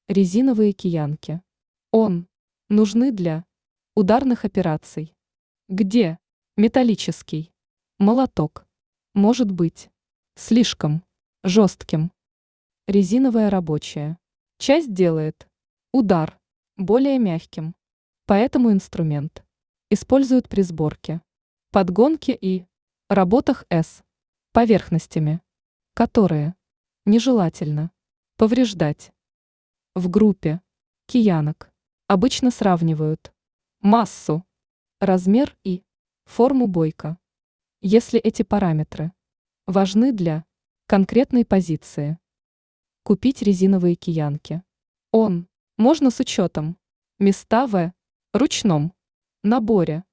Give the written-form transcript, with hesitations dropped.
Резиновые киянки. Он. Нужны для ударных операций. Где? Металлический. Молоток. Может быть. Слишком. Жестким. Резиновая рабочая. Часть делает. Удар. Более мягким. Поэтому инструмент. Используют при сборке. Подгонке и работах с поверхностями, которые нежелательно повреждать. В группе киянок обычно сравнивают массу, размер и форму бойка, если эти параметры важны для конкретной позиции. Купить резиновые киянки. Он можно с учетом места в ручном наборе.